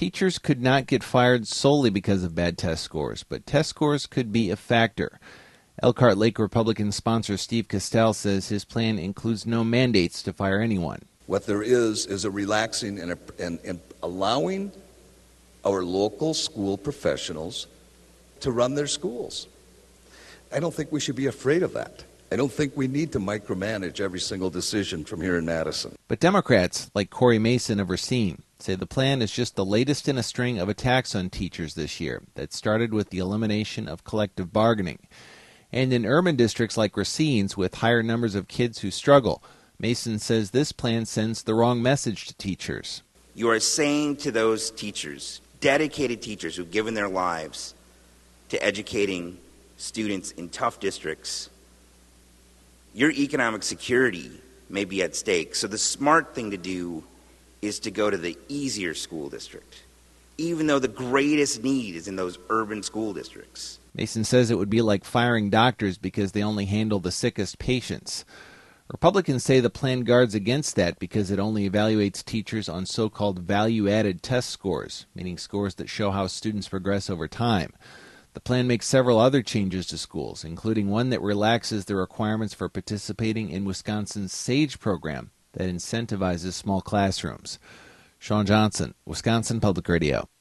Teachers could not get fired solely because of bad test scores, but test scores could be a factor. Elkhart Lake Republican sponsor Steve Castell says his plan includes no mandates to fire anyone. What there is a relaxing and allowing our local school professionals to run their schools. I don't think we should be afraid of that. I don't think we need to micromanage every single decision from here in Madison. But Democrats, like Corey Mason of Racine, say the plan is just the latest in a string of attacks on teachers this year that started with the elimination of collective bargaining. And in urban districts like Racine's with higher numbers of kids who struggle, Mason says this plan sends the wrong message to teachers. You are saying to those teachers, dedicated teachers who've given their lives to educating students in tough districts, your economic security may be at stake. So the smart thing to do is to go to the easier school district, even though the greatest need is in those urban school districts. Mason says it would be like firing doctors because they only handle the sickest patients. Republicans say the plan guards against that because it only evaluates teachers on so-called value-added test scores, meaning scores that show how students progress over time. The plan makes several other changes to schools, including one that relaxes the requirements for participating in Wisconsin's SAGE program that incentivizes small classrooms. Sean Johnson, Wisconsin Public Radio.